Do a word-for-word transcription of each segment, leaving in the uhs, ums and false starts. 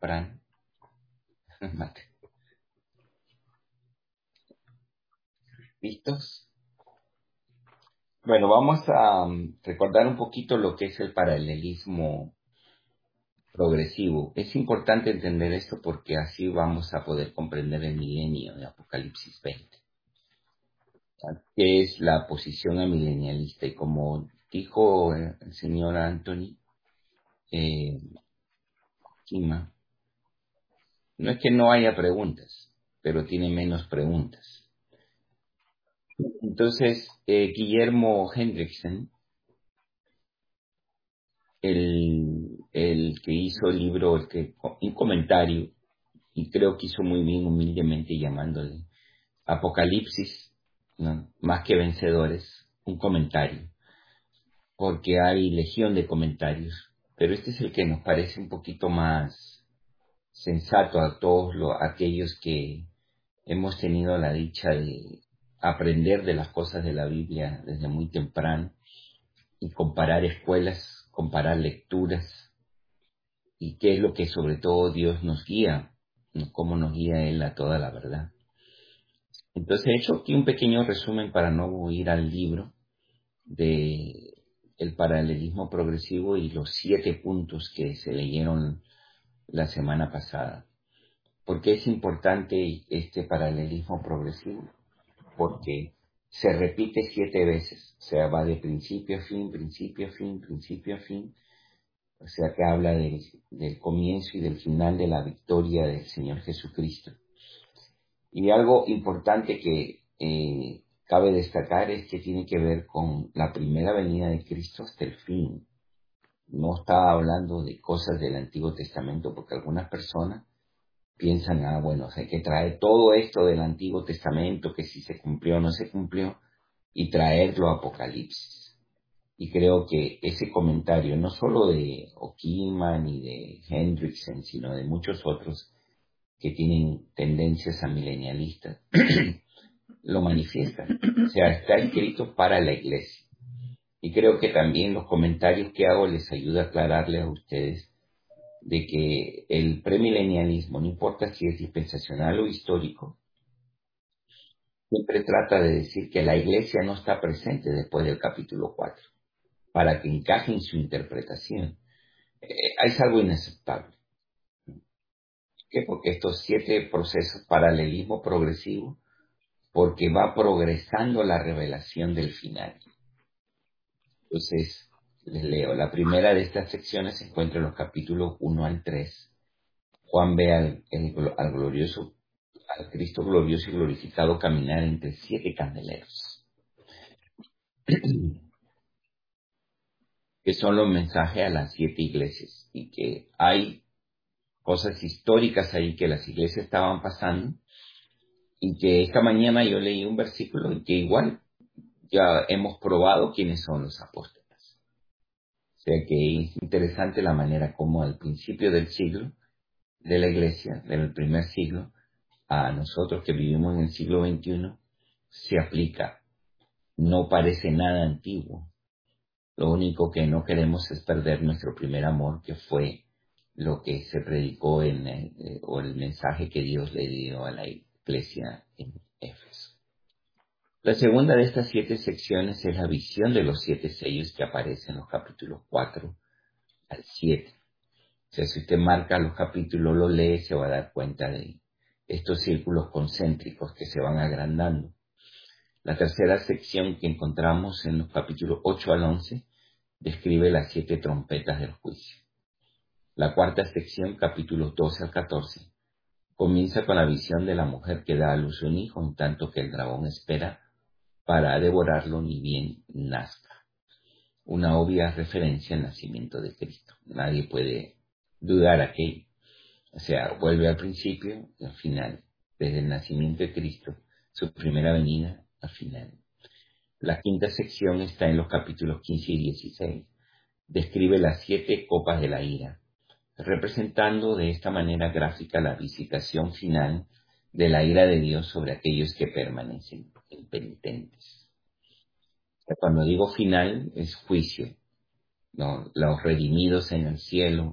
Fran, mate. ¿Listos? Bueno, vamos a um, recordar un poquito lo que es el paralelismo progresivo. Es importante entender esto porque así vamos a poder comprender el milenio de Apocalipsis veinte, que es la posición amilenialista. Y como dijo eh, el señor Anthony eh, Kima, no es que no haya preguntas, pero tiene menos preguntas. Entonces, eh, Guillermo Hendrickson, el, el que hizo el libro, el que, un comentario, y creo que hizo muy bien humildemente llamándole Apocalipsis, ¿no? Más que vencedores, un comentario, porque hay legión de comentarios, pero este es el que nos parece un poquito más sensato a todos los, aquellos que hemos tenido la dicha de aprender de las cosas de la Biblia desde muy temprano y comparar escuelas, comparar lecturas y qué es lo que sobre todo Dios nos guía, ¿no? Cómo nos guía Él a toda la verdad. Entonces he hecho aquí un pequeño resumen para no ir al libro de el paralelismo progresivo y los siete puntos que se leyeron la semana pasada. ¿Por qué es importante este paralelismo progresivo? Porque se repite siete veces, o sea, va de principio a fin, principio a fin, principio a fin, o sea, que habla del, del comienzo y del final de la victoria del Señor Jesucristo. Y algo importante que eh, cabe destacar es que tiene que ver con la primera venida de Cristo hasta el fin. No está hablando de cosas del Antiguo Testamento, porque algunas personas piensan, ah, bueno, o sea, hay que traer todo esto del Antiguo Testamento, que si se cumplió o no se cumplió, y traerlo a Apocalipsis. Y creo que ese comentario, no solo de Okima ni de Hendrickson, sino de muchos otros que tienen tendencias amilenialistas, lo manifiestan. O sea, está escrito para la iglesia. Y creo que también los comentarios que hago les ayuda a aclararles a ustedes de que el premilenialismo, no importa si es dispensacional o histórico, siempre trata de decir que la iglesia no está presente después del capítulo cuatro, para que encaje en su interpretación. Eh, es algo inaceptable. ¿Por qué? Porque estos siete procesos, paralelismo progresivo, porque va progresando la revelación del final. Entonces, les leo. La primera de estas secciones se encuentra en los capítulos uno al tres. Juan ve al, el, al glorioso, al Cristo glorioso y glorificado caminar entre siete candeleros, que son los mensajes a las siete iglesias, y que hay cosas históricas ahí que las iglesias estaban pasando, y que esta mañana yo leí un versículo en que igual ya hemos probado quiénes son los apóstoles. O sea que es interesante la manera como al principio del siglo de la iglesia, del primer siglo, a nosotros que vivimos en el siglo veintiuno, se aplica. No parece nada antiguo. Lo único que no queremos es perder nuestro primer amor, que fue lo que se predicó en el, eh, o el mensaje que Dios le dio a la iglesia en Éfeso. La segunda de estas siete secciones es la visión de los siete sellos que aparece en los capítulos cuatro al siete. O sea, si usted marca los capítulos, lo lee, se va a dar cuenta de estos círculos concéntricos que se van agrandando. La tercera sección que encontramos en los capítulos ocho al once describe las siete trompetas del juicio. La cuarta sección, capítulos doce al catorce, comienza con la visión de la mujer que da a luz un hijo, en tanto que el dragón espera para devorarlo ni bien nazca. Una obvia referencia al nacimiento de Cristo. Nadie puede dudar aquello. O sea, vuelve al principio y al final, desde el nacimiento de Cristo, su primera venida al final. La quinta sección está en los capítulos quince y dieciséis. Describe las siete copas de la ira, representando de esta manera gráfica la visitación final de la ira de Dios sobre aquellos que permanecen impenitentes. Cuando digo final, es juicio, ¿no? Los redimidos en el cielo,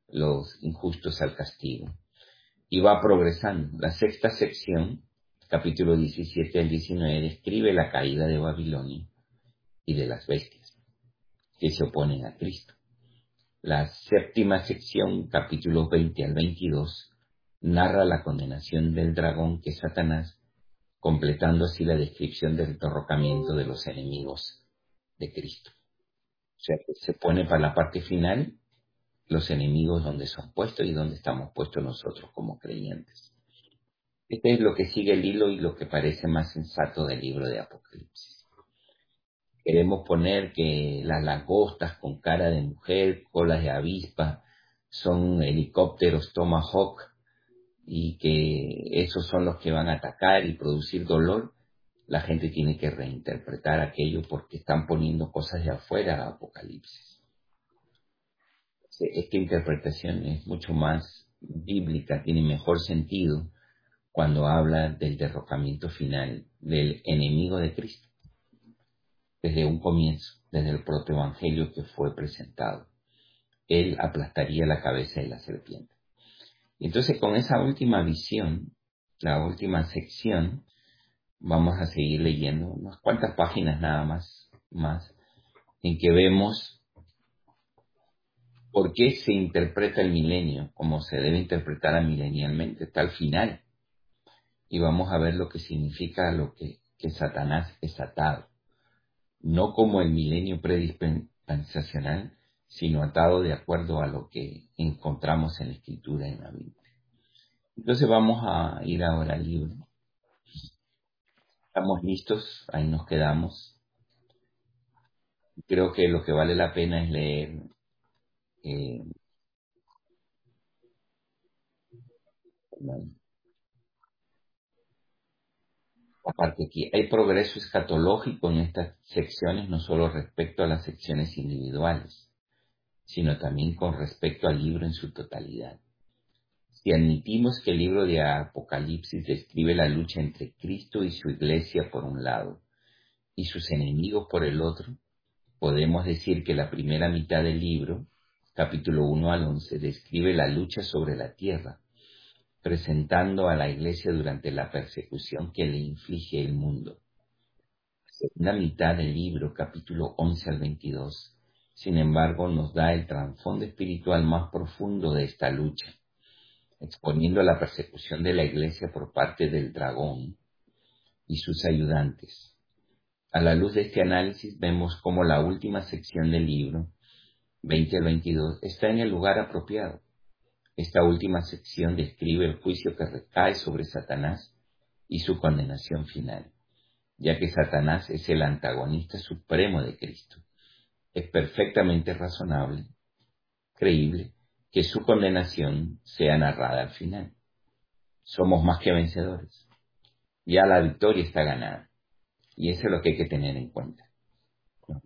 los injustos al castigo. Y va progresando. La sexta sección, capítulo diecisiete al diecinueve, describe la caída de Babilonia y de las bestias que se oponen a Cristo. La séptima sección, capítulos veinte al veintidós, narra la condenación del dragón, que es Satanás, completando así la descripción del derrocamiento de los enemigos de Cristo. O sea, que se pone para la parte final los enemigos donde son puestos y donde estamos puestos nosotros como creyentes. Este es lo que sigue el hilo y lo que parece más sensato del libro de Apocalipsis. Queremos poner que las langostas con cara de mujer, colas de avispa, son helicópteros Tomahawk y que esos son los que van a atacar y producir dolor. La gente tiene que reinterpretar aquello porque están poniendo cosas de afuera a Apocalipsis. Esta interpretación es mucho más bíblica, tiene mejor sentido cuando habla del derrocamiento final del enemigo de Cristo, desde un comienzo, desde el protoevangelio que fue presentado. Él aplastaría la cabeza de la serpiente. Y entonces con esa última visión, la última sección, vamos a seguir leyendo unas cuantas páginas nada más, más en que vemos por qué se interpreta el milenio como se debe interpretar milenialmente, está al final. Y vamos a ver lo que significa lo que, que Satanás es atado. No como el milenio predispensacional, sino atado de acuerdo a lo que encontramos en la Escritura, en la Biblia. Entonces vamos a ir ahora al libro. ¿Estamos listos? Ahí nos quedamos. Creo que lo que vale la pena es leer eh, aparte aquí. Hay progreso escatológico en estas secciones, no solo respecto a las secciones individuales, sino también con respecto al libro en su totalidad. Si admitimos que el libro de Apocalipsis describe la lucha entre Cristo y su iglesia por un lado, y sus enemigos por el otro, podemos decir que la primera mitad del libro, capítulo uno al once, describe la lucha sobre la tierra, presentando a la iglesia durante la persecución que le inflige el mundo. La segunda mitad del libro, capítulo once al veintidós, sin embargo, nos da el trasfondo espiritual más profundo de esta lucha, exponiendo la persecución de la iglesia por parte del dragón y sus ayudantes. A la luz de este análisis vemos cómo la última sección del libro, veinte al veintidós, está en el lugar apropiado. Esta última sección describe el juicio que recae sobre Satanás y su condenación final, ya que Satanás es el antagonista supremo de Cristo. Es perfectamente razonable, creíble, que su condenación sea narrada al final. Somos más que vencedores. Ya la victoria está ganada. Y eso es lo que hay que tener en cuenta, ¿no?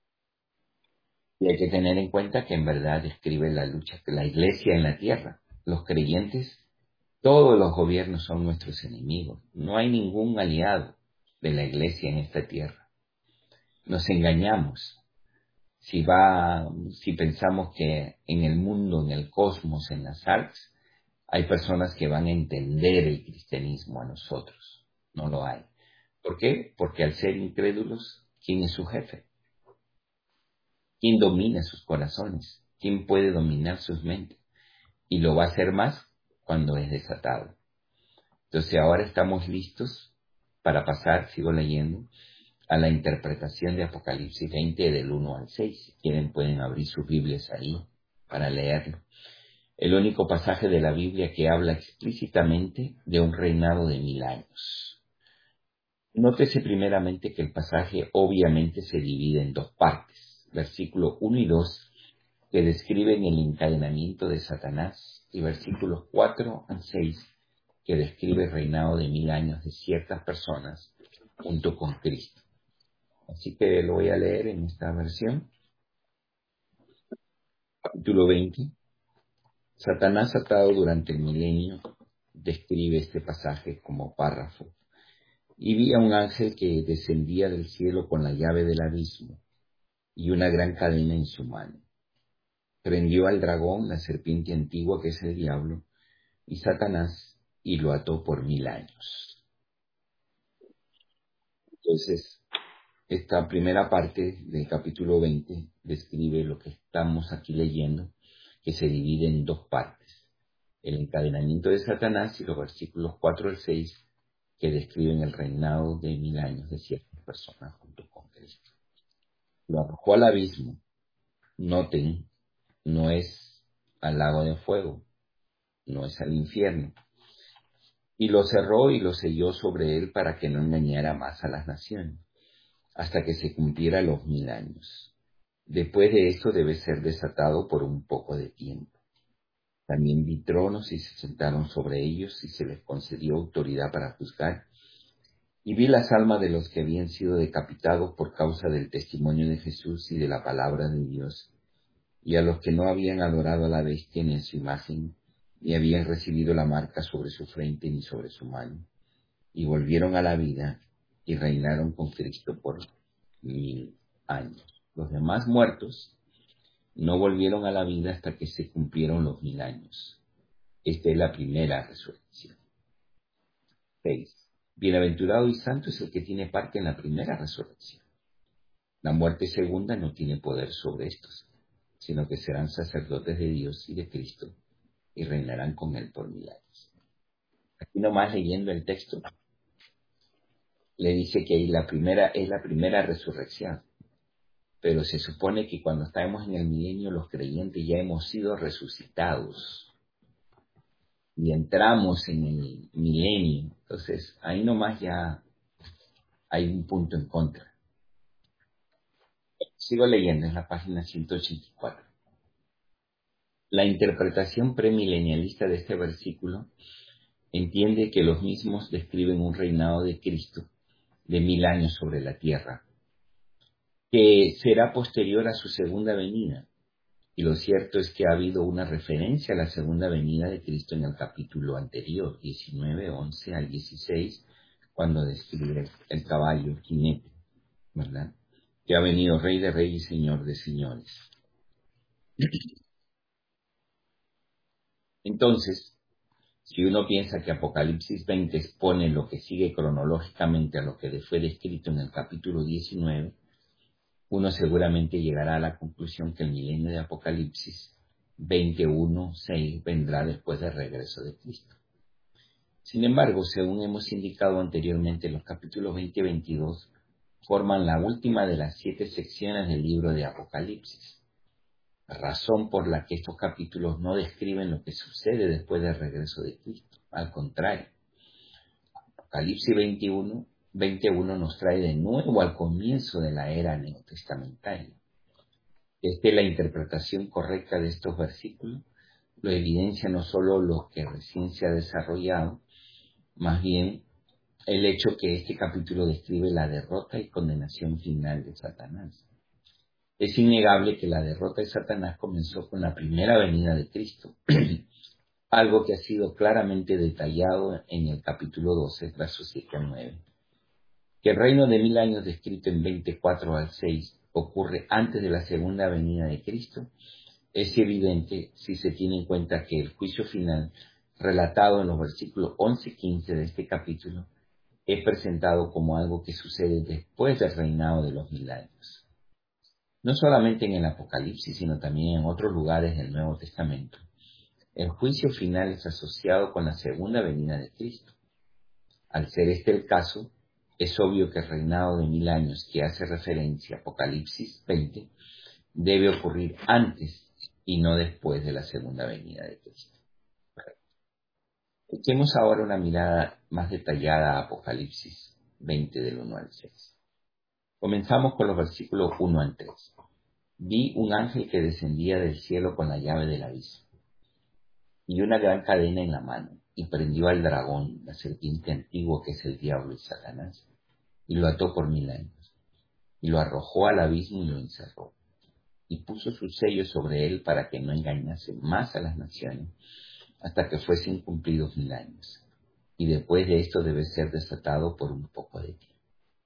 Y hay que tener en cuenta que en verdad describe la lucha, que la iglesia en la tierra, los creyentes, todos los gobiernos son nuestros enemigos. No hay ningún aliado de la iglesia en esta tierra. Nos engañamos. Si va, si pensamos que en el mundo, en el cosmos, en las artes, hay personas que van a entender el cristianismo a nosotros. No lo hay. ¿Por qué? Porque al ser incrédulos, ¿quién es su jefe? ¿Quién domina sus corazones? ¿Quién puede dominar sus mentes? Y lo va a hacer más cuando es desatado. Entonces ahora estamos listos para pasar, sigo leyendo, a la interpretación de Apocalipsis veinte del uno al seis. Si quieren pueden abrir sus Biblias ahí para leerlo. El único pasaje de la Biblia que habla explícitamente de un reinado de mil años. Nótese primeramente que el pasaje obviamente se divide en dos partes, versículos uno y dos, que describen el encadenamiento de Satanás, y versículos cuatro al seis, que describe el reinado de mil años de ciertas personas junto con Cristo. Así que lo voy a leer en esta versión. Capítulo veinte. Satanás atado durante el milenio describe este pasaje como párrafo. Y vi a un ángel que descendía del cielo con la llave del abismo y una gran cadena en su mano. prendió al dragón, la serpiente antigua que es el diablo, y Satanás, y lo ató por mil años. Entonces, esta primera parte del capítulo veinte describe lo que estamos aquí leyendo, que se divide en dos partes. El encadenamiento de Satanás y los versículos cuatro al seis, que describen el reinado de mil años de ciertas personas junto con Cristo. Lo arrojó al abismo. Noten, no es al lago de fuego, no es al infierno. Y lo cerró y lo selló sobre él para que no engañara más a las naciones, hasta que se cumpliera los mil años. Después de esto debe ser desatado por un poco de tiempo. También vi tronos y se sentaron sobre ellos y se les concedió autoridad para juzgar. Y vi las almas de los que habían sido decapitados por causa del testimonio de Jesús y de la palabra de Dios, y a los que no habían adorado a la bestia ni en su imagen, ni habían recibido la marca sobre su frente ni sobre su mano, y volvieron a la vida y reinaron con Cristo por mil años. Los demás muertos no volvieron a la vida hasta que se cumplieron los mil años. Esta es la primera resurrección. seis. Bienaventurado y santo es el que tiene parte en la primera resurrección. La muerte segunda no tiene poder sobre estos, sino que serán sacerdotes de Dios y de Cristo y reinarán con él por mil años. Aquí nomás leyendo el texto, le dice que la primera es la primera resurrección, pero se supone que cuando estamos en el milenio los creyentes ya hemos sido resucitados y entramos en el milenio. Entonces ahí nomás ya hay un punto en contra. Sigo leyendo en la página ciento ochenta y cuatro. La interpretación premilenialista de este versículo entiende que los mismos describen un reinado de Cristo de mil años sobre la tierra, que será posterior a su segunda venida. Y lo cierto es que ha habido una referencia a la segunda venida de Cristo en el capítulo anterior, diecinueve, once al dieciséis, cuando describe el caballo, jinete, ¿verdad? Que ha venido Rey de Reyes y Señor de Señores. Entonces, si uno piensa que Apocalipsis veinte expone lo que sigue cronológicamente a lo que fue descrito en el capítulo diecinueve, uno seguramente llegará a la conclusión que el milenio de Apocalipsis veintiuno seis vendrá después del regreso de Cristo. Sin embargo, según hemos indicado anteriormente, los capítulos veinte y veintidós forman la última de las siete secciones del libro de Apocalipsis, razón por la que estos capítulos no describen lo que sucede después del regreso de Cristo. Al contrario, Apocalipsis veintiuno, veintiuno nos trae de nuevo al comienzo de la era neotestamentaria. Esta es la interpretación correcta de estos versículos. Lo evidencia no solo lo que recién se ha desarrollado, más bien el hecho que este capítulo describe la derrota y condenación final de Satanás. Es innegable que la derrota de Satanás comenzó con la primera venida de Cristo, algo que ha sido claramente detallado en el capítulo doce, versos siete al nueve. Que el reino de mil años descrito en veinticuatro al seis ocurre antes de la segunda venida de Cristo es evidente si se tiene en cuenta que el juicio final relatado en los versículos once y quince de este capítulo es presentado como algo que sucede después del reinado de los mil años. No solamente en el Apocalipsis, sino también en otros lugares del Nuevo Testamento. El juicio final es asociado con la segunda venida de Cristo. Al ser este el caso, es obvio que el reinado de mil años que hace referencia a Apocalipsis veinte debe ocurrir antes y no después de la segunda venida de Cristo. Echemos ahora una mirada más detallada a Apocalipsis veinte del uno al seis. Comenzamos con los versículos uno al tres. Vi un ángel que descendía del cielo con la llave del abismo y una gran cadena en la mano, y prendió al dragón, la serpiente antigua que es el diablo y Satanás, y lo ató por mil años, y lo arrojó al abismo y lo encerró, y puso su sello sobre él para que no engañase más a las naciones, hasta que fuesen cumplidos mil años, y después de esto debe ser desatado por un poco de tiempo.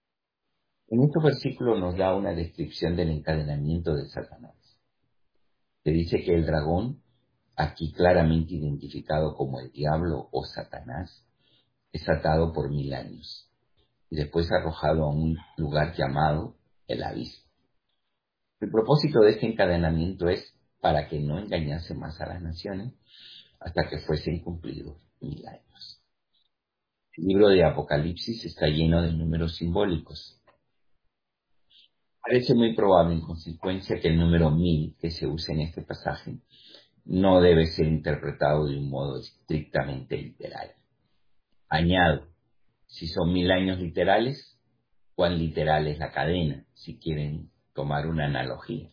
En este versículo nos da una descripción del encadenamiento de Satanás. Se dice que el dragón, aquí claramente identificado como el diablo o Satanás, es atado por mil años y después arrojado a un lugar llamado el abismo. El propósito de este encadenamiento es para que no engañase más a las naciones hasta que fuesen cumplidos mil años. El libro de Apocalipsis está lleno de números simbólicos. Parece muy probable, en consecuencia, que el número mil que se usa en este pasaje no debe ser interpretado de un modo estrictamente literal. Añado, si son mil años literales, ¿cuán literal es la cadena? Si quieren tomar una analogía.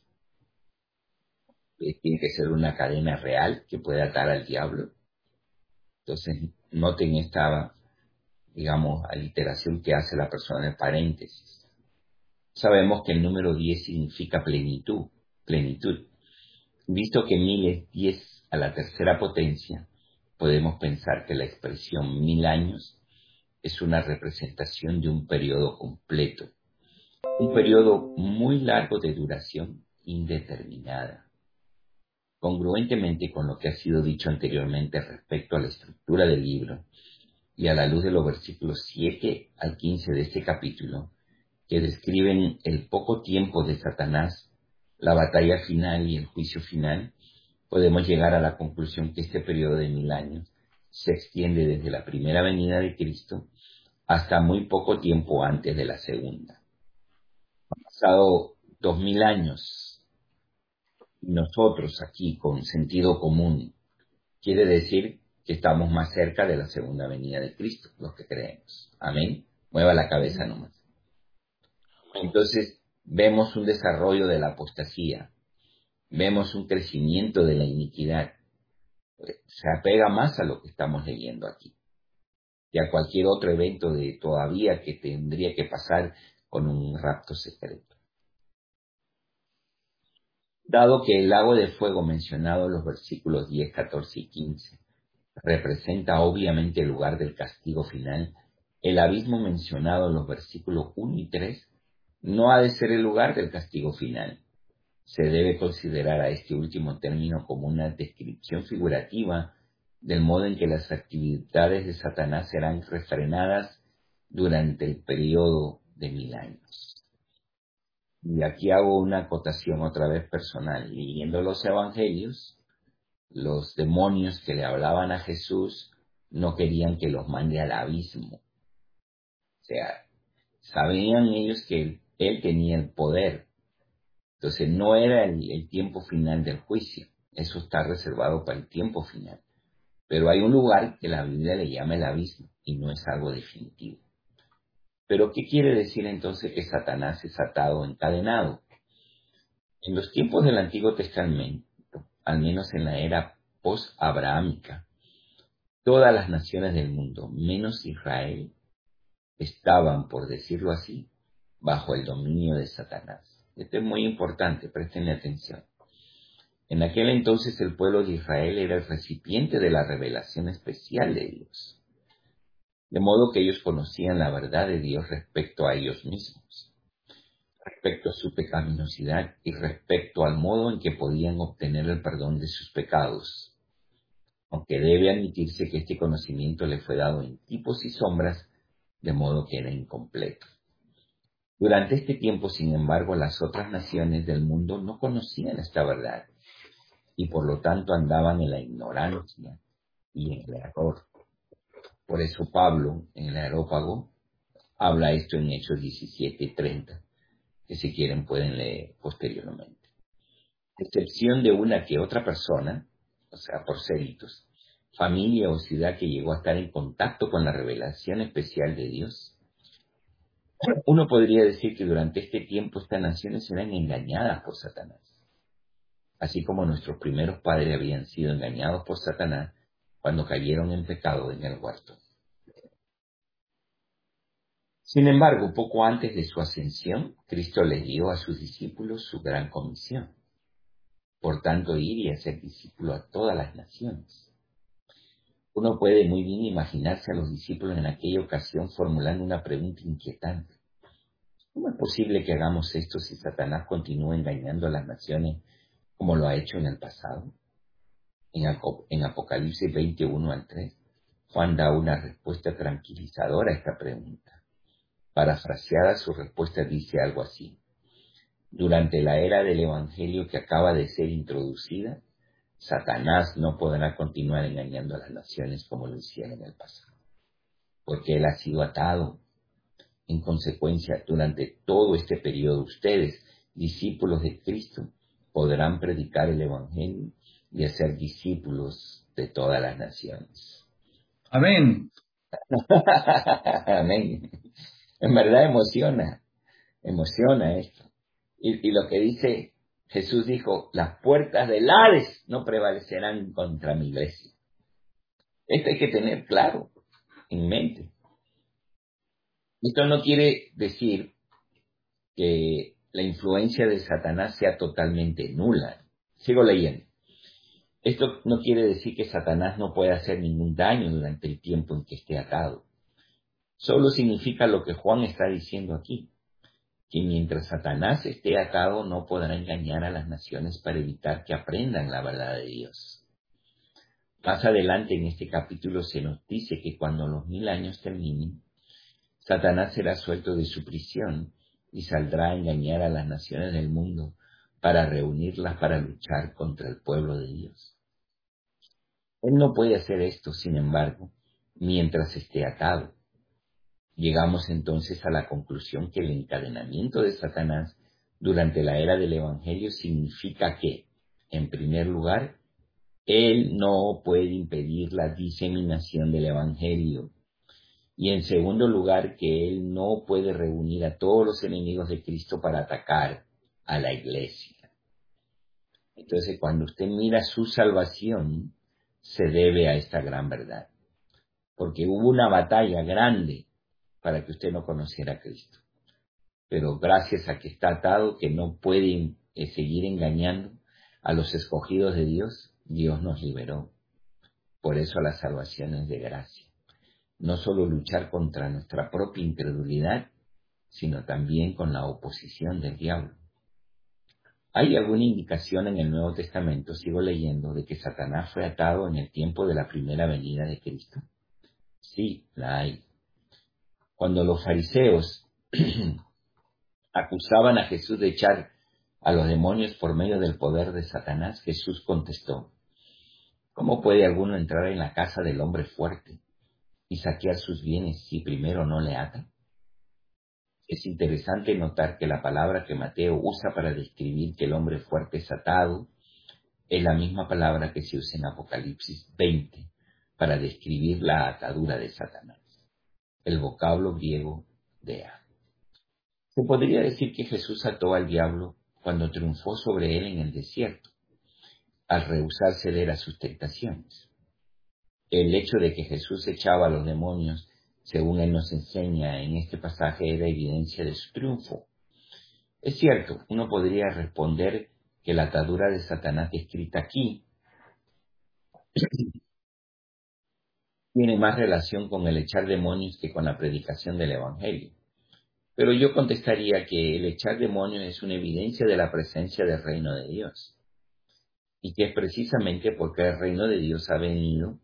Tiene que ser una cadena real que pueda atar al diablo. Entonces, noten esta, digamos, aliteración que hace la persona en paréntesis. Sabemos que el número diez significa plenitud, plenitud. Visto que mil es diez a la tercera potencia, podemos pensar que la expresión mil años es una representación de un periodo completo, un periodo muy largo de duración indeterminada. Congruentemente con lo que ha sido dicho anteriormente respecto a la estructura del libro y a la luz de los versículos siete al quince de este capítulo, que describen el poco tiempo de Satanás, la batalla final y el juicio final, podemos llegar a la conclusión que este periodo de mil años se extiende desde la primera venida de Cristo hasta muy poco tiempo antes de la segunda. Han pasado dos mil años y nosotros aquí con sentido común quiere decir que estamos más cerca de la segunda venida de Cristo, los que creemos. Amén. Mueva la cabeza nomás. Entonces vemos un desarrollo de la apostasía, vemos un crecimiento de la iniquidad. Se apega más a lo que estamos leyendo aquí que a cualquier otro evento de todavía que tendría que pasar con un rapto secreto. Dado que el lago de fuego mencionado en los versículos diez, catorce y quince representa obviamente el lugar del castigo final, el abismo mencionado en los versículos uno y tres no ha de ser el lugar del castigo final. Se debe considerar a este último término como una descripción figurativa del modo en que las actividades de Satanás serán refrenadas durante el periodo de mil años. Y aquí hago una acotación otra vez personal. Leyendo los evangelios, los demonios que le hablaban a Jesús no querían que los mande al abismo. O sea, sabían ellos que él, él tenía el poder. Entonces no era el, el tiempo final del juicio. Eso está reservado para el tiempo final. Pero hay un lugar que la Biblia le llama el abismo y no es algo definitivo. Pero ¿qué quiere decir entonces que Satanás es atado o encadenado? En los tiempos del Antiguo Testamento, al menos en la era post-abrahámica, todas las naciones del mundo, menos Israel, estaban, por decirlo así, bajo el dominio de Satanás. Esto es muy importante, prestenle atención. En aquel entonces el pueblo de Israel era el recipiente de la revelación especial de Dios, de modo que ellos conocían la verdad de Dios respecto a ellos mismos, respecto a su pecaminosidad y respecto al modo en que podían obtener el perdón de sus pecados, aunque debe admitirse que este conocimiento le fue dado en tipos y sombras, de modo que era incompleto. Durante este tiempo, sin embargo, las otras naciones del mundo no conocían esta verdad y por lo tanto andaban en la ignorancia y en el error. Por eso Pablo, en el Areópago, habla esto en Hechos diecisiete treinta, que si quieren pueden leer posteriormente. Excepción de una que otra persona, o sea, por ceritos, familia o ciudad que llegó a estar en contacto con la revelación especial de Dios, uno podría decir que durante este tiempo estas naciones eran engañadas por Satanás, así como nuestros primeros padres habían sido engañados por Satanás cuando cayeron en pecado en el huerto. Sin embargo, poco antes de su ascensión, Cristo les dio a sus discípulos su gran comisión. Por tanto, ir y hacer discípulo a todas las naciones. Uno puede muy bien imaginarse a los discípulos en aquella ocasión formulando una pregunta inquietante. ¿Cómo es posible que hagamos esto si Satanás continúa engañando a las naciones como lo ha hecho en el pasado. En, Aco- en Apocalipsis veintiuno al tres, Juan da una respuesta tranquilizadora a esta pregunta. Parafraseada, su respuesta dice algo así: durante la era del Evangelio que acaba de ser introducida, Satanás no podrá continuar engañando a las naciones como lo hiciera en el pasado, porque él ha sido atado. En consecuencia, durante todo este periodo, ustedes, discípulos de Cristo, podrán predicar el Evangelio y hacer discípulos de todas las naciones. Amén. Amén. En verdad emociona, emociona esto. Y, y lo que dice Jesús dijo, las puertas del Hades no prevalecerán contra mi iglesia. Esto hay que tener claro en mente. Esto no quiere decir que la influencia de Satanás sea totalmente nula. Sigo leyendo. Esto no quiere decir que Satanás no pueda hacer ningún daño durante el tiempo en que esté atado. Solo significa lo que Juan está diciendo aquí, que mientras Satanás esté atado no podrá engañar a las naciones para evitar que aprendan la verdad de Dios. Más adelante en este capítulo se nos dice que cuando los mil años terminen, Satanás será suelto de su prisión y saldrá a engañar a las naciones del mundo para reunirlas para luchar contra el pueblo de Dios. Él no puede hacer esto, sin embargo, mientras esté atado. Llegamos entonces a la conclusión que el encadenamiento de Satanás durante la era del Evangelio significa que, en primer lugar, él no puede impedir la diseminación del Evangelio. Y en segundo lugar, que él no puede reunir a todos los enemigos de Cristo para atacar a la iglesia. Entonces, cuando usted mira su salvación, se debe a esta gran verdad. Porque hubo una batalla grande para que usted no conociera a Cristo. Pero gracias a que está atado, que no puede eh, seguir engañando a los escogidos de Dios, Dios nos liberó. Por eso la salvación es de gracia. No solo luchar contra nuestra propia incredulidad, sino también con la oposición del diablo. ¿Hay alguna indicación en el Nuevo Testamento, sigo leyendo, de que Satanás fue atado en el tiempo de la primera venida de Cristo? Sí, la hay. Cuando los fariseos acusaban a Jesús de echar a los demonios por medio del poder de Satanás, Jesús contestó, ¿cómo puede alguno entrar en la casa del hombre fuerte y saquear sus bienes si primero no le ata? Es interesante notar que la palabra que Mateo usa para describir que el hombre fuerte es atado es la misma palabra que se usa en Apocalipsis veinte para describir la atadura de Satanás, el vocablo griego dea. Se podría decir que Jesús ató al diablo cuando triunfó sobre él en el desierto, al rehusar ceder a sus tentaciones. El hecho de que Jesús echaba a los demonios, según él nos enseña en este pasaje, era evidencia de su triunfo. Es cierto, uno podría responder que la atadura de Satanás descrita aquí tiene más relación con el echar demonios que con la predicación del Evangelio. Pero yo contestaría que el echar demonios es una evidencia de la presencia del reino de Dios. Y que es precisamente porque el reino de Dios ha venido,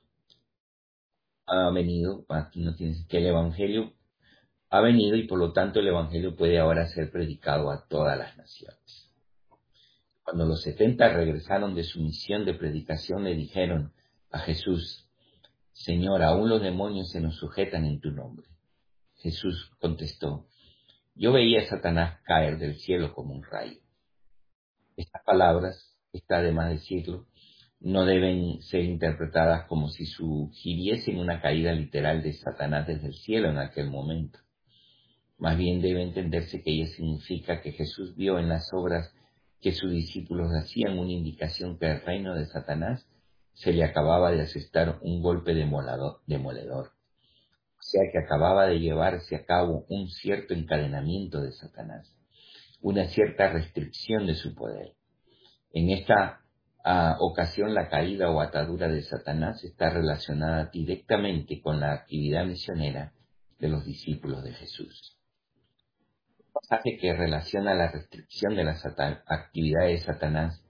ha venido, aquí no tienes, que el Evangelio ha venido y por lo tanto el Evangelio puede ahora ser predicado a todas las naciones. Cuando los setenta regresaron de su misión de predicación, le dijeron a Jesús, Señor, aún los demonios se nos sujetan en tu nombre. Jesús contestó, yo veía a Satanás caer del cielo como un rayo. Estas palabras, está de más decirlo, no deben ser interpretadas como si sugiriesen una caída literal de Satanás desde el cielo en aquel momento. Más bien debe entenderse que ella significa que Jesús vio en las obras que sus discípulos hacían una indicación que el reino de Satanás se le acababa de asestar un golpe demoledor, demoledor. O sea que acababa de llevarse a cabo un cierto encadenamiento de Satanás, una cierta restricción de su poder. En esta uh, ocasión la caída o atadura de Satanás está relacionada directamente con la actividad misionera de los discípulos de Jesús. El pasaje que relaciona la restricción de la satan- actividad de Satanás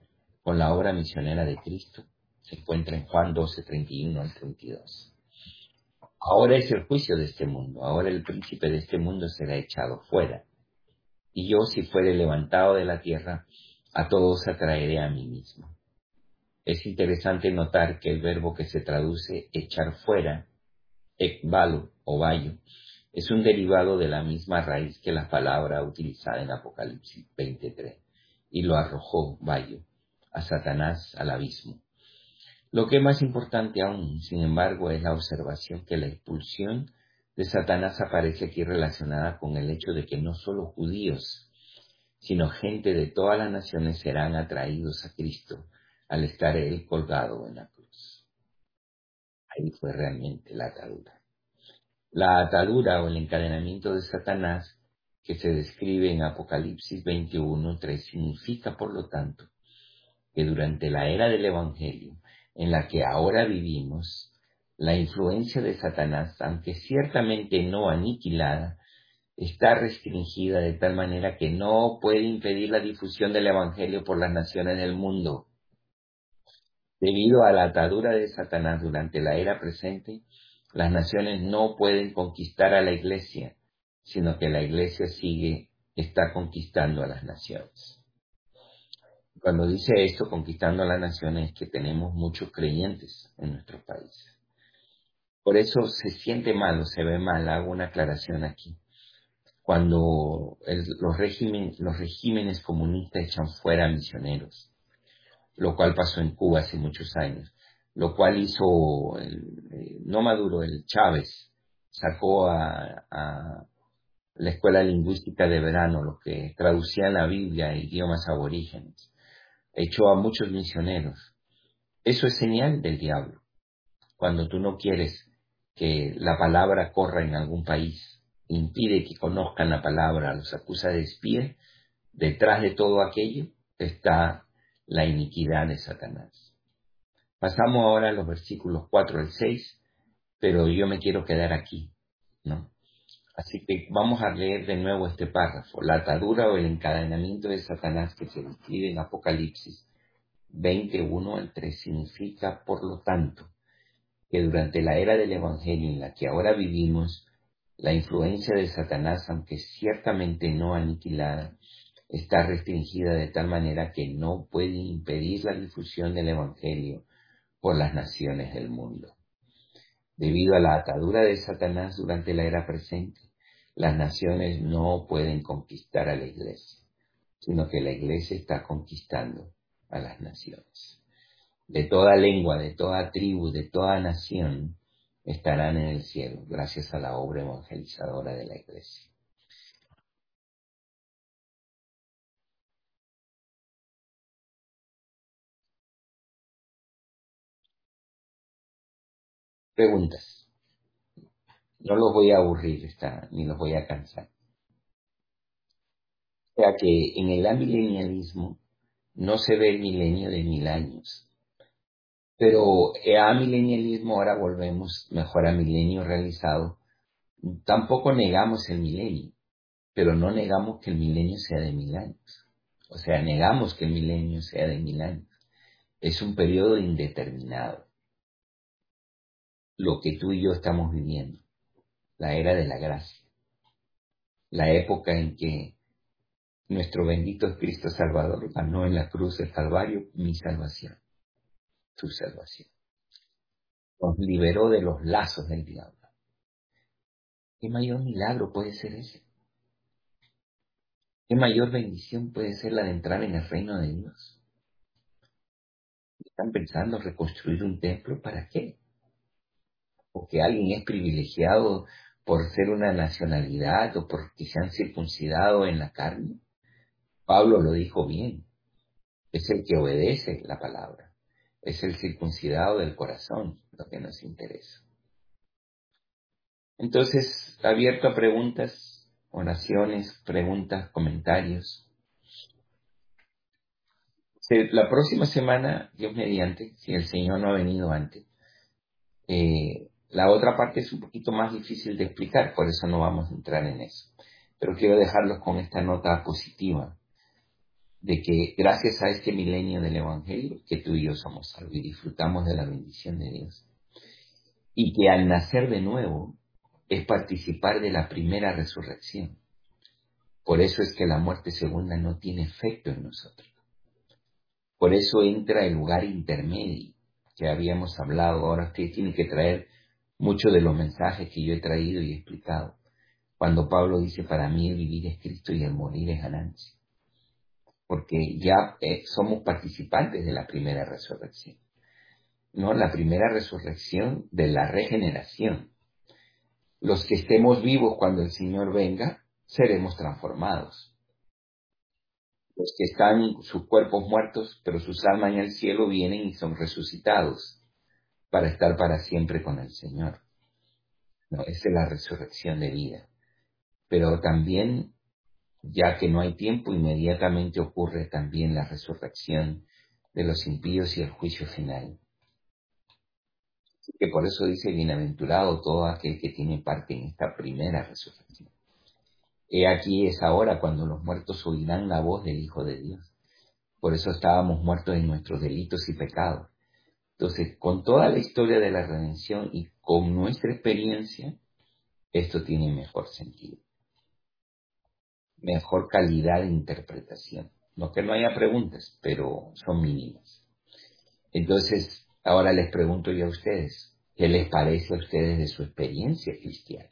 con la obra misionera de Cristo se encuentra en Juan doce, treinta y uno al treinta y dos. Ahora es el juicio de este mundo, ahora el príncipe de este mundo será echado fuera. Y yo, si fuere levantado de la tierra, a todos atraeré a mí mismo. Es interesante notar que el verbo que se traduce echar fuera, ekbalo o bayo, es un derivado de la misma raíz que la palabra utilizada en Apocalipsis veintitrés, y lo arrojó, bayo, a Satanás al abismo. Lo que es más importante aún, sin embargo, es la observación que la expulsión de Satanás aparece aquí relacionada con el hecho de que no solo judíos, sino gente de todas las naciones serán atraídos a Cristo al estar él colgado en la cruz. Ahí fue realmente la atadura. La atadura o el encadenamiento de Satanás, que se describe en Apocalipsis veintiuno, tres, significa, por lo tanto, que durante la era del Evangelio, en la que ahora vivimos, la influencia de Satanás, aunque ciertamente no aniquilada, está restringida de tal manera que no puede impedir la difusión del Evangelio por las naciones del mundo. Debido a la atadura de Satanás durante la era presente, las naciones no pueden conquistar a la Iglesia, sino que la Iglesia sigue, está conquistando a las naciones. Cuando dice esto, conquistando a las naciones, es que tenemos muchos creyentes en nuestro país. Por eso se siente mal o se ve mal, hago una aclaración aquí. Cuando el, los, régimen, los regímenes comunistas echan fuera a misioneros, lo cual pasó en Cuba hace muchos años, lo cual hizo, el, no Maduro, el Chávez, sacó a, a la escuela lingüística de verano, los que traducían la Biblia a idiomas aborígenes, echó a muchos misioneros. Eso es señal del diablo. Cuando tú no quieres que la palabra corra en algún país, impide que conozcan la palabra, los acusa de espía, detrás de todo aquello está la iniquidad de Satanás. Pasamos ahora a los versículos cuatro al seis, pero yo me quiero quedar aquí, ¿no? Así que vamos a leer de nuevo este párrafo. La atadura o el encadenamiento de Satanás que se describe en Apocalipsis veintiuno al tres significa, por lo tanto, que durante la era del Evangelio en la que ahora vivimos, la influencia de Satanás, aunque ciertamente no aniquilada, está restringida de tal manera que no puede impedir la difusión del Evangelio por las naciones del mundo. Debido a la atadura de Satanás durante la era presente, las naciones no pueden conquistar a la Iglesia, sino que la Iglesia está conquistando a las naciones. De toda lengua, de toda tribu, de toda nación estarán en el cielo, gracias a la obra evangelizadora de la Iglesia. Preguntas. No los voy a aburrir, esta, ni los voy a cansar. O sea que en el amilenialismo no se ve el milenio de mil años. Pero a milenialismo ahora volvemos mejor a milenio realizado. Tampoco negamos el milenio, pero no negamos que el milenio sea de mil años. O sea, negamos que el milenio sea de mil años. Es un periodo indeterminado. Lo que tú y yo estamos viviendo, la era de la gracia, la época en que nuestro bendito Cristo Salvador ganó en la cruz del Calvario mi salvación, tu salvación. Nos liberó de los lazos del diablo. ¿Qué mayor milagro puede ser ese? ¿Qué mayor bendición puede ser la de entrar en el reino de Dios? ¿Están pensando reconstruir un templo? ¿Para qué? ¿Porque alguien es privilegiado por ser una nacionalidad o porque se han circuncidado en la carne? Pablo lo dijo bien. Es el que obedece la palabra. Es el circuncidado del corazón lo que nos interesa. Entonces, abierto a preguntas, oraciones, preguntas, comentarios. La próxima semana, Dios mediante, si el Señor no ha venido antes, eh, la otra parte es un poquito más difícil de explicar, por eso no vamos a entrar en eso. Pero quiero dejarlos con esta nota positiva. de que gracias a este milenio del Evangelio, que tú y yo somos salvos y disfrutamos de la bendición de Dios. Y que al nacer de nuevo es participar de la primera resurrección. Por eso es que la muerte segunda no tiene efecto en nosotros. Por eso entra el lugar intermedio que habíamos hablado. Ahora usted tiene que traer muchos de los mensajes que yo he traído y he explicado. Cuando Pablo dice, para mí el vivir es Cristo y el morir es ganancia. Porque ya eh, somos participantes de la primera resurrección. No, la primera resurrección de la regeneración. Los que estemos vivos cuando el Señor venga, seremos transformados. Los que están sus cuerpos muertos, pero sus almas en el cielo vienen y son resucitados para estar para siempre con el Señor. No, esa es la resurrección de vida. Pero también, ya que no hay tiempo, inmediatamente ocurre también la resurrección de los impíos y el juicio final. Así que por eso dice, bienaventurado todo aquel que tiene parte en esta primera resurrección. He aquí es ahora cuando los muertos oirán la voz del Hijo de Dios. Por eso estábamos muertos en nuestros delitos y pecados. Entonces, con toda la historia de la redención y con nuestra experiencia, esto tiene mejor sentido, mejor calidad de interpretación. No que no haya preguntas, pero son mínimas. Entonces, ahora les pregunto yo a ustedes, ¿qué les parece a ustedes de su experiencia cristiana?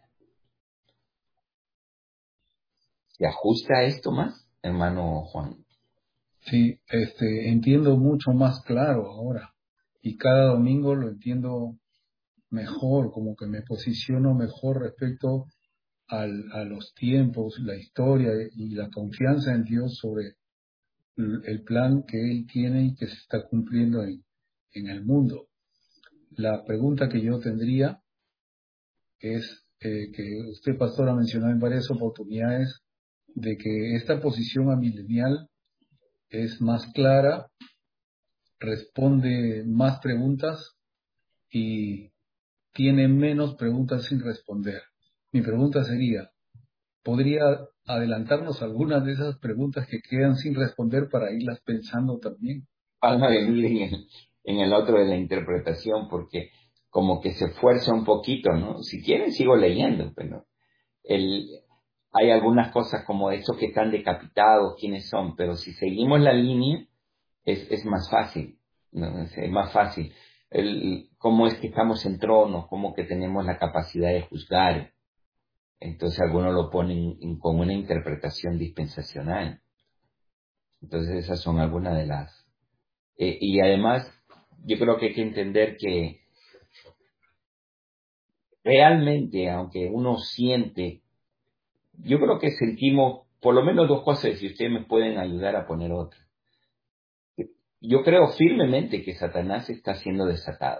¿Se ajusta a esto más, hermano Juan? Sí, este, entiendo mucho más claro ahora. Y cada domingo lo entiendo mejor, como que me posiciono mejor respecto al, a los tiempos, la historia y la confianza en Dios sobre el el plan que Él tiene y que se está cumpliendo en, en el mundo. La pregunta que yo tendría es eh, que usted, pastor, ha mencionado en varias oportunidades de que esta posición amilenial es más clara, responde más preguntas y tiene menos preguntas sin responder. Mi pregunta sería, ¿podría adelantarnos algunas de esas preguntas que quedan sin responder para irlas pensando también? Van a venir en el, en el otro de la interpretación, porque como que se esfuerza un poquito, ¿no? Si quieren sigo leyendo, pero el, hay algunas cosas como estos que están decapitados, quiénes son, pero si seguimos la línea, es, es más fácil, ¿no? Es, es más fácil. El, cómo es que estamos en trono, cómo que tenemos la capacidad de juzgar. Entonces algunos lo ponen en- con una interpretación dispensacional. Entonces esas son algunas de las... eh, y además, yo creo que hay que entender que realmente, aunque uno siente, yo creo que sentimos por lo menos dos cosas, y ustedes me pueden ayudar a poner otra. Yo creo firmemente que Satanás está siendo desatado.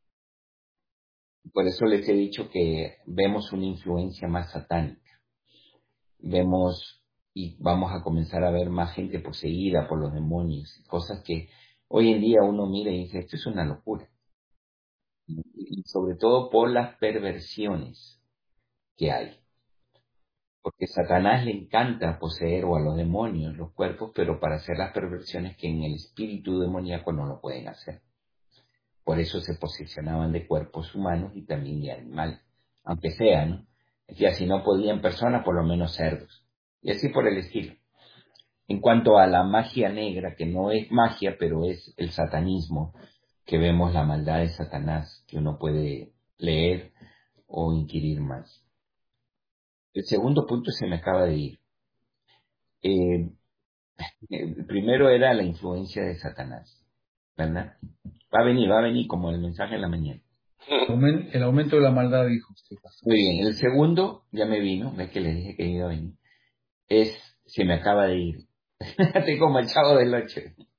Por eso les he dicho que vemos una influencia más satánica. Vemos y vamos a comenzar a ver más gente poseída por los demonios, cosas que hoy en día uno mira y dice, esto es una locura. Y sobre todo por las perversiones que hay. Porque a Satanás le encanta poseer o a los demonios los cuerpos, pero para hacer las perversiones que en el espíritu demoníaco no lo pueden hacer. Por eso se posicionaban de cuerpos humanos y también de animales, aunque sea, ¿no? Decía, si no podían personas, por lo menos cerdos. Y así por el estilo. En cuanto a la magia negra, que no es magia, pero es el satanismo, que vemos la maldad de Satanás, que uno puede leer o inquirir más. El segundo punto se me acaba de ir. Eh, el primero era la influencia de Satanás, ¿verdad? Va a venir, va a venir como el mensaje en la mañana. Aumen- El aumento de la maldad, dijo usted, pastor. Muy bien, el segundo, ya me vino, ve que le dije que iba a venir, es, se me acaba de ir. Estoy como el chavo del ocho.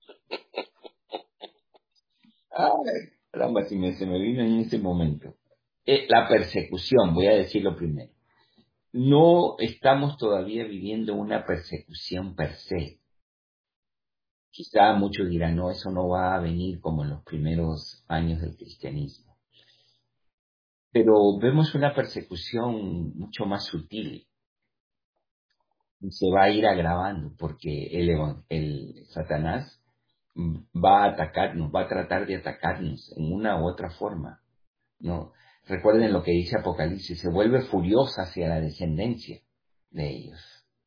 Ay, caramba, si me, se me vino en este momento. Eh, la persecución, voy a decirlo primero. No estamos todavía viviendo una persecución per se. Quizá muchos dirán, no, eso no va a venir como en los primeros años del cristianismo. Pero vemos una persecución mucho más sutil. se va a ir agravando porque el, evan- el Satanás va a atacarnos, va a tratar de atacarnos en una u otra forma, ¿no? Recuerden lo que dice Apocalipsis, se vuelve furiosa hacia la descendencia de ellos,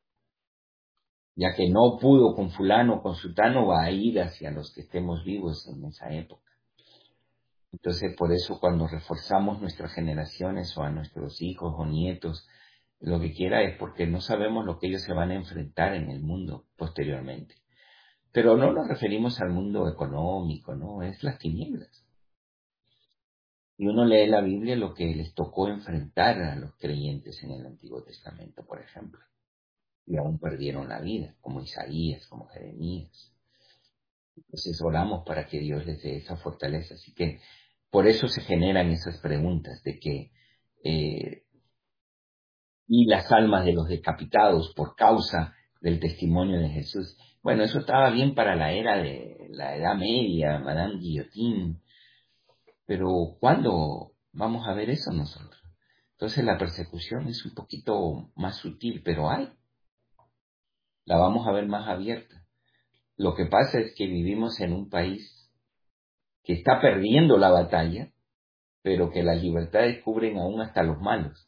ya que no pudo con fulano, con sutano, va a ir hacia los que estemos vivos en esa época. Entonces, por eso cuando reforzamos nuestras generaciones o a nuestros hijos o nietos, lo que quiera es porque no sabemos lo que ellos se van a enfrentar en el mundo posteriormente. Pero no nos referimos al mundo económico, ¿no? Es las tinieblas. Y uno lee la Biblia lo que les tocó enfrentar a los creyentes en el Antiguo Testamento, por ejemplo. Y aún perdieron la vida, como Isaías, como Jeremías. Entonces oramos para que Dios les dé esa fortaleza. Así que por eso se generan esas preguntas de que, eh, y las almas de los decapitados por causa del testimonio de Jesús. Bueno, eso estaba bien para la era de la Edad Media, Madame Guillotine, pero ¿cuándo vamos a ver eso nosotros? Entonces la persecución es un poquito más sutil, pero hay, la vamos a ver más abierta. Lo que pasa es que vivimos en un país que está perdiendo la batalla, pero que las libertades cubren aún hasta los malos.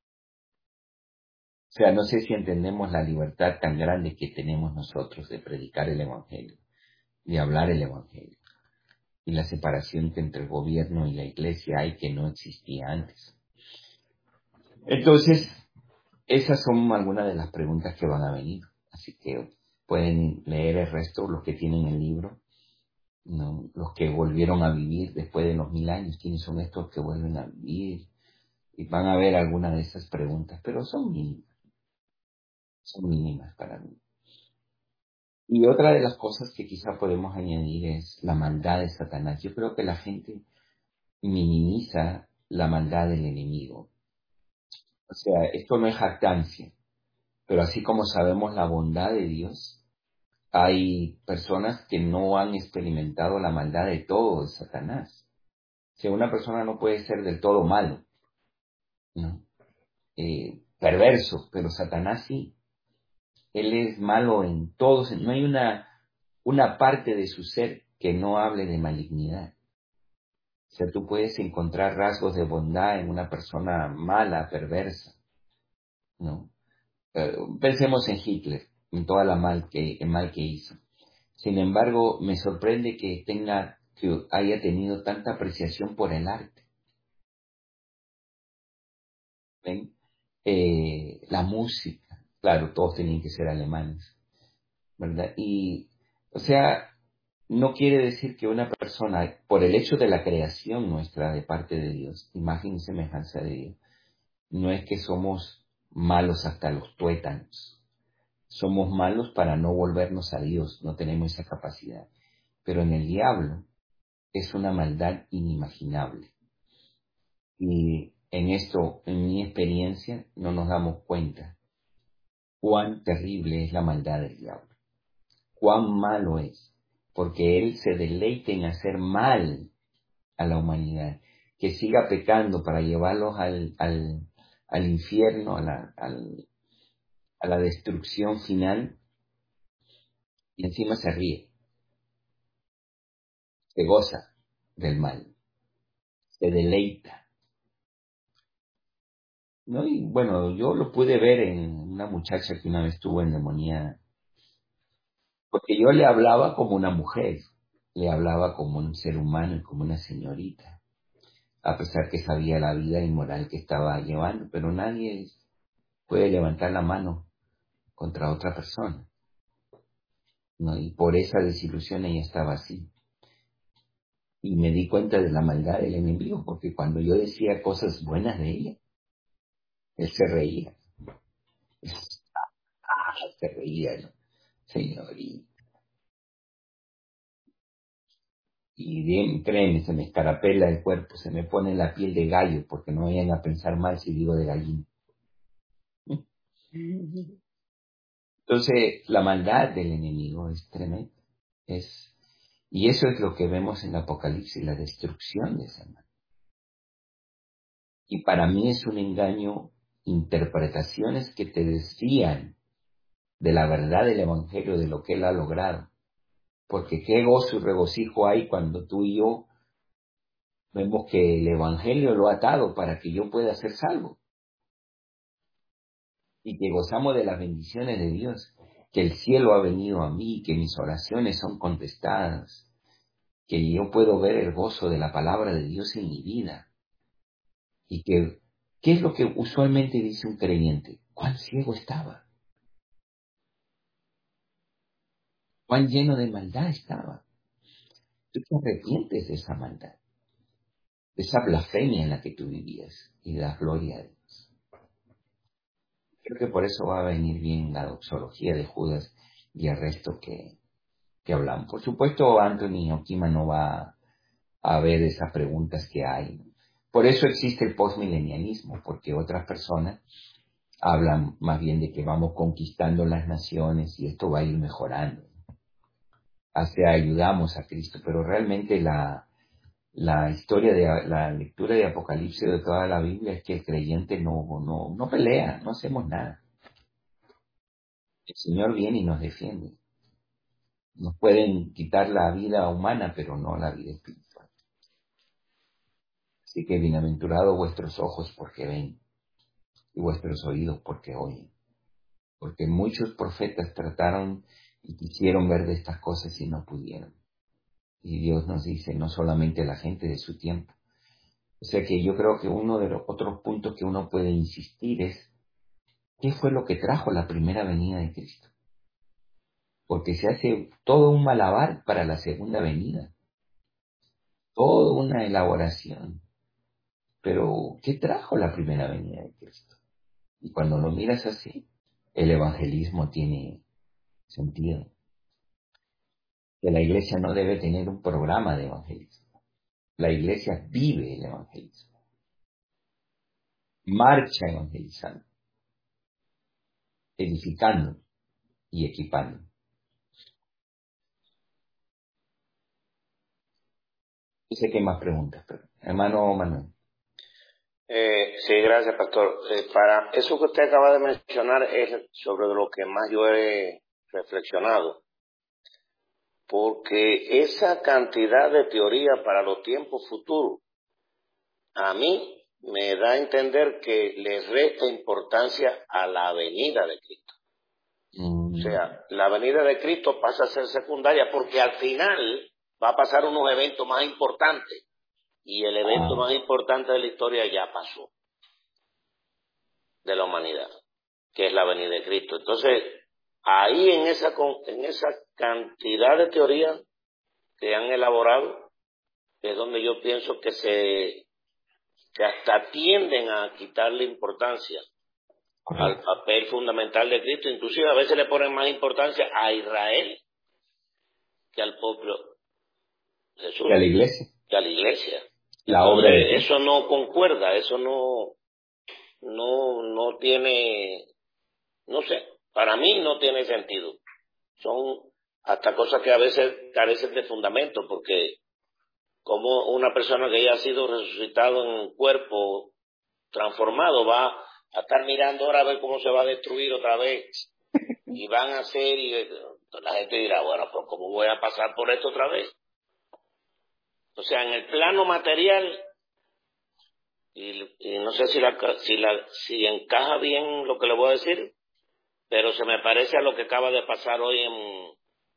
O sea, no sé si entendemos la libertad tan grande que tenemos nosotros de predicar el Evangelio, de hablar el Evangelio, y la separación que entre el gobierno y la iglesia hay que no existía antes. Entonces, esas son algunas de las preguntas que van a venir. Así que pueden leer el resto, los que tienen el libro, ¿no? Los que volvieron a vivir después de los mil años, ¿quiénes son estos que vuelven a vivir? Y van a ver algunas de esas preguntas, pero son mínimas, son mínimas para mí. Y otra de las cosas que quizá podemos añadir es la maldad de Satanás. Yo creo que la gente minimiza la maldad del enemigo. O sea, esto no es jactancia, pero así como sabemos la bondad de Dios, hay personas que no han experimentado la maldad de todo de Satanás. O sea, una persona no puede ser del todo malo, ¿no? Eh, perverso, pero Satanás sí. Él es malo en todos. No hay una, una parte de su ser que no hable de malignidad. O sea, tú puedes encontrar rasgos de bondad en una persona mala, perversa, ¿no? Eh, pensemos en Hitler, en toda la mal que, el mal que hizo. Sin embargo, me sorprende que tenga, que haya tenido tanta apreciación por el arte, ¿ven? Eh, la música, claro, todos tenían que ser alemanes, ¿verdad? Y, o sea, no quiere decir que una persona, por el hecho de la creación nuestra de parte de Dios, imagen y semejanza de Dios, no es que somos malos hasta los tuétanos. Somos malos para no volvernos a Dios, no tenemos esa capacidad. Pero en el diablo es una maldad inimaginable. Y en esto, en mi experiencia, no nos damos cuenta cuán terrible es la maldad del diablo, cuán malo es, porque él se deleita en hacer mal a la humanidad, que siga pecando para llevarlos al, al, al infierno, a la, al, a la destrucción final, y encima se ríe, se goza del mal, se deleita, ¿no? Y bueno, yo lo pude ver en una muchacha que una vez estuvo endemoniada, porque yo le hablaba como una mujer, le hablaba como un ser humano y como una señorita, a pesar que sabía la vida inmoral que estaba llevando, pero nadie puede levantar la mano contra otra persona, ¿no? Y por esa desilusión ella estaba así. Y me di cuenta de la maldad del enemigo, porque cuando yo decía cosas buenas de ella, él se reía. Ah, se reía, ¿no? Señor, y, y bien, créeme, se me escarapela el cuerpo, se me pone la piel de gallo, porque no vayan a pensar mal si digo de gallina. Entonces, la maldad del enemigo es tremenda. Es, y eso es lo que vemos en el Apocalipsis, la destrucción de esa maldad. Y para mí es un engaño, interpretaciones que te desvían de la verdad del Evangelio, de lo que Él ha logrado. Porque qué gozo y regocijo hay cuando tú y yo vemos que el Evangelio lo ha atado para que yo pueda ser salvo. Y que gozamos de las bendiciones de Dios, que el cielo ha venido a mí, que mis oraciones son contestadas, que yo puedo ver el gozo de la palabra de Dios en mi vida. Y que, ¿qué es lo que usualmente dice un creyente? ¿Cuán ciego estaba? ¿Cuán lleno de maldad estaba? Tú te arrepientes de esa maldad, de esa blasfemia en la que tú vivías, y das gloria a Dios. Creo que por eso va a venir bien la doxología de Judas y el resto que, que hablamos. Por supuesto, Anthony Okima no va a ver esas preguntas que hay, ¿no? Por eso existe el postmilenialismo, porque otras personas hablan más bien de que vamos conquistando las naciones y esto va a ir mejorando. Hacia ayudamos a Cristo, pero realmente la, la historia de la lectura de Apocalipsis de toda la Biblia es que el creyente no, no, no pelea, no hacemos nada. El Señor viene y nos defiende. Nos pueden quitar la vida humana, pero no la vida espiritual. Así que bienaventurados vuestros ojos porque ven y vuestros oídos porque oyen. Porque muchos profetas trataron y quisieron ver de estas cosas y no pudieron. Y Dios nos dice, no solamente la gente de su tiempo. O sea que yo creo que uno de los otros puntos que uno puede insistir es, ¿qué fue lo que trajo la primera venida de Cristo? Porque se hace todo un malabar para la segunda venida. Toda una elaboración. Pero, ¿qué trajo la primera venida de Cristo? Y cuando lo miras así, el evangelismo tiene sentido. Que la iglesia no debe tener un programa de evangelismo. La iglesia vive el evangelismo. Marcha evangelizando, edificando y equipando. No sé qué más preguntas, pero hermano Manuel. Eh, sí, gracias, pastor. Eh, para eso que usted acaba de mencionar es sobre lo que más yo he reflexionado, porque esa cantidad de teoría para los tiempos futuros, a mí me da a entender que le resta importancia a la venida de Cristo. Mm. O sea, la venida de Cristo pasa a ser secundaria porque al final va a pasar unos eventos más importantes. Y el evento ah. más importante de la historia ya pasó, de la humanidad, que es la venida de Cristo. Entonces, ahí en esa, en esa cantidad de teorías que han elaborado, es donde yo pienso que se que hasta tienden a quitarle importancia al papel fundamental de Cristo. Inclusive a veces le ponen más importancia a Israel que al propio Jesús. Que a la iglesia. Que a la iglesia. La Entonces, obra de eso no concuerda, eso no, no, no tiene, no sé, para mí no tiene sentido. Son hasta cosas que a veces carecen de fundamento, porque como una persona que ya ha sido resucitado en un cuerpo transformado va a estar mirando ahora a ver cómo se va a destruir otra vez y van a hacer y la gente dirá, bueno, pues ¿cómo voy a pasar por esto otra vez? O sea, en el plano material, y, y no sé si la, si la si encaja bien lo que le voy a decir, pero se me parece a lo que acaba de pasar hoy en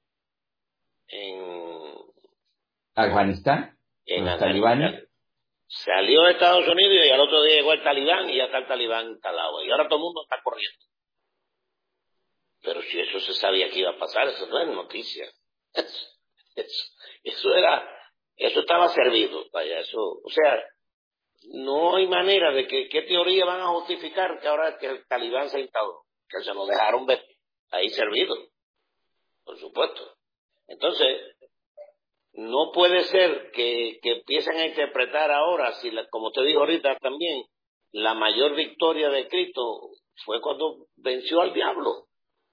en Afganistán, en los talibanes. Salió de Estados Unidos y al otro día llegó el talibán y ya está el talibán instalado. Y ahora todo el mundo está corriendo. Pero si eso se sabía que iba a pasar, eso no es noticia. Eso, eso, eso era, eso estaba servido. Vaya, eso, o sea, no hay manera de que, ¿qué teoría van a justificar que ahora que el talibán se ha instalado? Que se lo dejaron ver ahí servido, por supuesto. Entonces, no puede ser que, que empiecen a interpretar ahora, si la, como usted dijo ahorita también, la mayor victoria de Cristo fue cuando venció al diablo.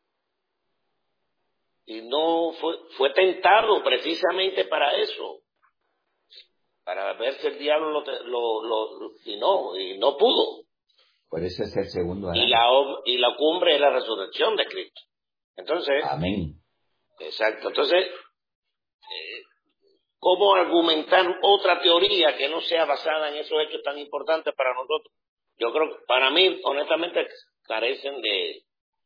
Y no fue, fue tentado precisamente para eso, para ver si el diablo lo, lo, lo y no, y no pudo. Por eso es el segundo Adán. Y la, y la cumbre es la resurrección de Cristo. Entonces, amén. Exacto. Entonces, eh, ¿cómo argumentar otra teoría que no sea basada en esos hechos tan importantes para nosotros? Yo creo que para mí, honestamente, carecen de,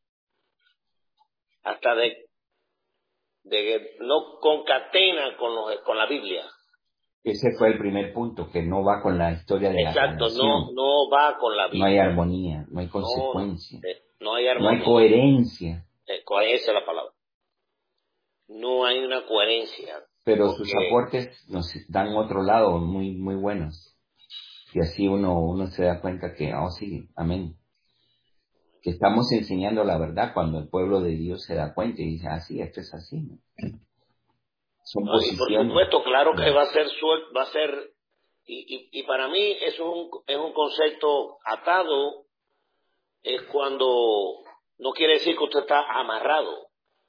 hasta de, de que no concatenan con, los, con la Biblia. Ese fue el primer punto, que no va con la historia de Exacto, la salvación. no, no va con la Biblia. No hay armonía, no hay consecuencia. No, eh, no hay armonía. No hay coherencia. Eh, esa es la palabra. No hay una coherencia. Pero porque... sus aportes nos dan otro lado muy muy buenos. Y así uno uno se da cuenta que, oh sí, amén. Que estamos enseñando la verdad cuando el pueblo de Dios se da cuenta y dice, ah, sí, esto es así, ¿no? Son no, posiciones. Y por supuesto, claro que va a ser suel, va a ser y, y, y para mí eso es un, es un concepto atado, es cuando no quiere decir que usted está amarrado.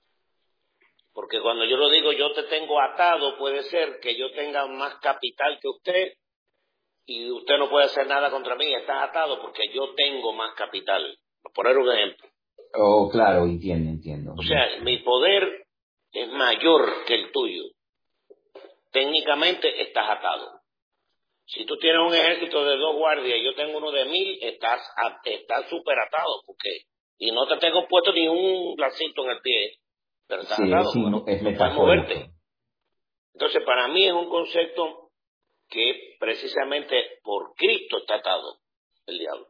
Porque cuando yo lo digo, yo te tengo atado, puede ser que yo tenga más capital que usted y usted no puede hacer nada contra mí, estás atado porque yo tengo más capital. Por poner un ejemplo. Oh, claro, entiendo, entiendo. O sea, mi poder es mayor que el tuyo. Técnicamente estás atado. Si tú tienes un ejército de dos guardias y yo tengo uno de mil, estás estás súper atado, porque y no te tengo puesto ni un lacito en el pie, pero estás sí, atado, sí, bueno, es no puedes moverte. Entonces, para mí es un concepto que precisamente por Cristo está atado el diablo.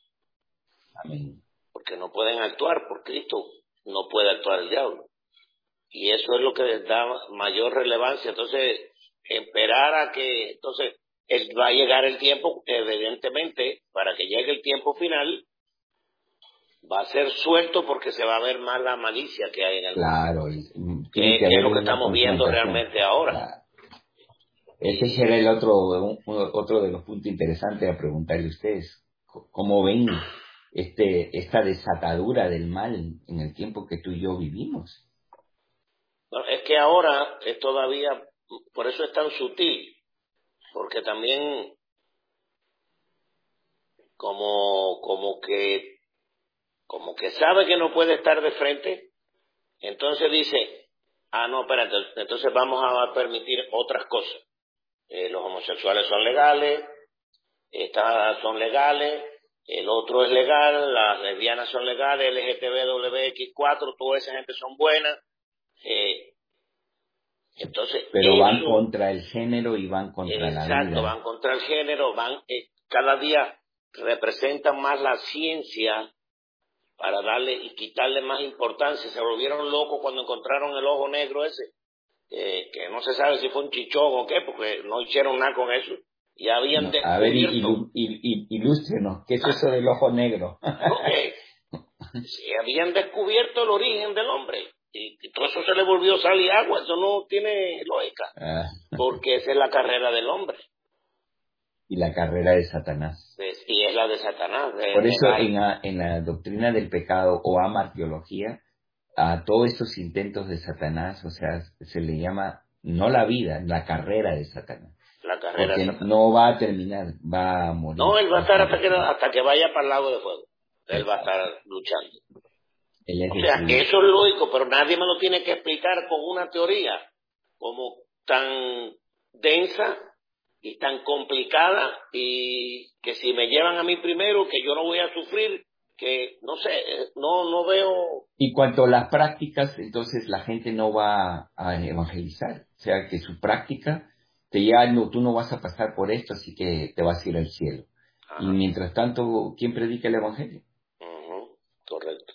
Amén. Porque no pueden actuar por Cristo, no puede actuar el diablo. Y eso es lo que les da mayor relevancia. Entonces, esperar a que, entonces, va a llegar el tiempo, evidentemente, para que llegue el tiempo final, va a ser suelto porque se va a ver más la malicia que hay en el claro, mundo. Que, que es lo que estamos viendo realmente ahora. Claro. Ese será el otro, un, otro de los puntos interesantes a preguntarle a ustedes. ¿Cómo ven este, esta desatadura del mal en el tiempo que tú y yo vivimos? No, es que ahora es todavía, por eso es tan sutil, porque también como, como que, como que sabe que no puede estar de frente, entonces dice, ah, no, espérate, entonces vamos a permitir otras cosas. Eh, los homosexuales son legales, estas son legales, el otro es legal, las lesbianas son legales, L G T B W X cuatro, toda esa gente son buenas. Eh, entonces, pero eso, van contra el género y van contra exacto, la vida. Exacto, van contra el género, van eh, cada día representan más la ciencia para darle y quitarle más importancia. Se volvieron locos cuando encontraron el ojo negro ese, eh, que no se sabe si fue un chichón o qué, porque no hicieron nada con eso. Y habían no, descubierto... A ver, ilu, il, il, ilústrenos, ¿qué es eso del ojo negro? okay. Sí, habían descubierto el origen del hombre. Y, y todo eso se le volvió sal y agua. Eso no tiene lógica. Ah. Porque esa es la carrera del hombre. Y la carrera de Satanás. Pues, y es la de Satanás. De Por eso en la, en la doctrina del pecado o amartiología, a todos estos intentos de Satanás, o sea, se le llama no la vida, la carrera de Satanás. La carrera Porque de Satanás. No va a terminar, va a morir. No, él va a estar hasta que, hasta que vaya para el lago de fuego. Él Exacto. va a estar luchando. O sea, que eso es lógico, pero nadie me lo tiene que explicar con una teoría como tan densa y tan complicada, y que si me llevan a mí primero, que yo no voy a sufrir, que no sé, no no veo. Y cuanto a las prácticas, entonces la gente no va a evangelizar, o sea, que su práctica te ya no, tú no vas a pasar por esto, así que te vas a ir al cielo. Ajá. Y mientras tanto, ¿quién predica el evangelio? Uh-huh. Correcto.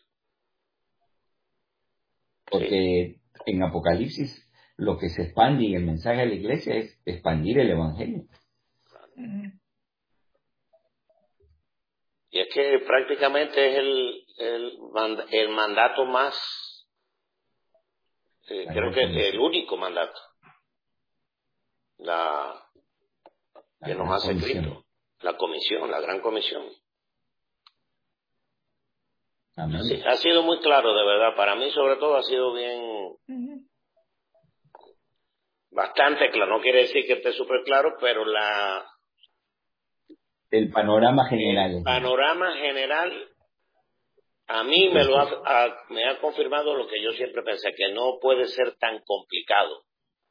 Porque sí. En Apocalipsis lo que se expande y el mensaje de la iglesia es expandir el evangelio. Y es que prácticamente es el, el, el mandato más, eh, creo que es el único mandato la, la que nos hace Cristo, la comisión, la gran comisión. Amén. Sí, ha sido muy claro, de verdad, para mí sobre todo ha sido bien, uh-huh. bastante claro, no quiere decir que esté súper claro, pero la... El panorama general. El panorama general A mí me lo ha, ha, me ha confirmado lo que yo siempre pensé, que no puede ser tan complicado.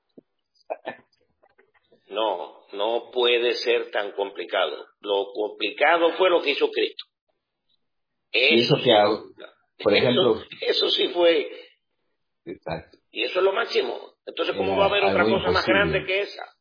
No, no puede ser tan complicado. Lo complicado fue lo que hizo Cristo. y Eso, eso que hago, por ejemplo, eso, eso sí fue. exacto. Y eso es lo máximo. Entonces, ¿cómo Era va a haber otra algo cosa más imposible. grande que esa?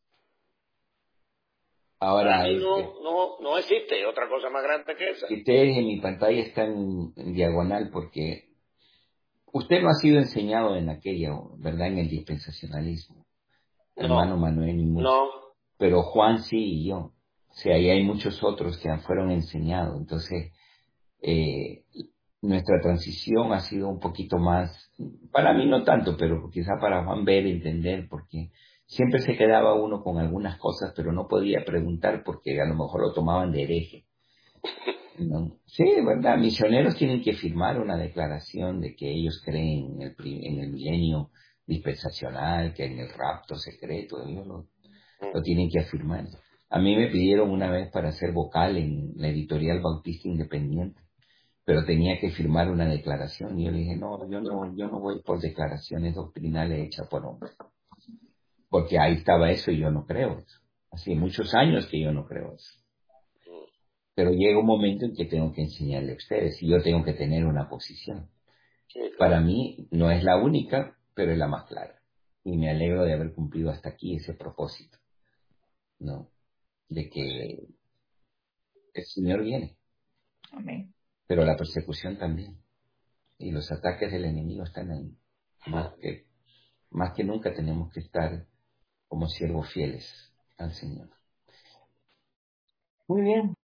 Ahora, Para mí este, no, no, no existe otra cosa más grande que esa. ustedes en mi pantalla están en diagonal porque usted no ha sido enseñado en aquello, ¿verdad? En el dispensacionalismo. Hermano No, Manuel ni mucho. no. Pero Juan sí y yo. O sea, y hay muchos otros que fueron enseñados. Entonces, eh, nuestra transición ha sido un poquito más, para mí no tanto, pero quizá para Juan ver, entender, porque siempre se quedaba uno con algunas cosas, pero no podía preguntar porque a lo mejor lo tomaban de hereje. ¿No? Sí, verdad, misioneros tienen que firmar una declaración de que ellos creen en el, pri- en el milenio dispensacional, que en el rapto secreto, ellos lo, lo tienen que afirmar. A mí me pidieron una vez para ser vocal en la editorial Bautista Independiente, pero tenía que firmar una declaración y yo le dije, no, yo no, yo no voy por declaraciones doctrinales hechas por hombres, porque ahí estaba eso y yo no creo eso. Hace muchos años que yo no creo eso. Pero llega un momento en que tengo que enseñarle a ustedes y yo tengo que tener una posición. Sí, claro. Para mí no es la única, pero es la más clara. Y me alegro de haber cumplido hasta aquí ese propósito, ¿no? De que el Señor viene, Amén. pero la persecución también. Y los ataques del enemigo están ahí. Más que, más que nunca tenemos que estar como siervos fieles al Señor. Muy bien.